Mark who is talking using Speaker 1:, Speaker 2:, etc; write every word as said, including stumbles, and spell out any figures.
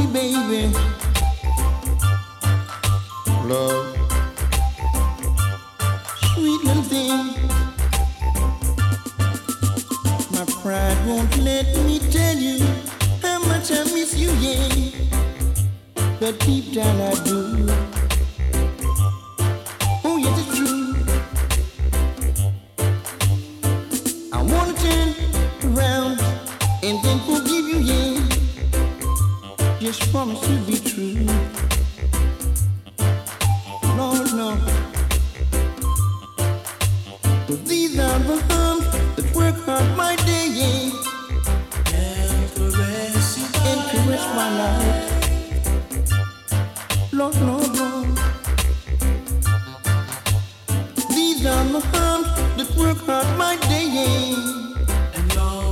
Speaker 1: baby. Love, sweet little thing. My pride won't let me tell you how much I miss you, yeah. But deep down I do. Oh, yes, it's true. I wanna turn around and then forgive you, yeah. Just promise to be true. Lord, no. But these are the arms that work hard my day, yeah. And caress my life. Lord, no.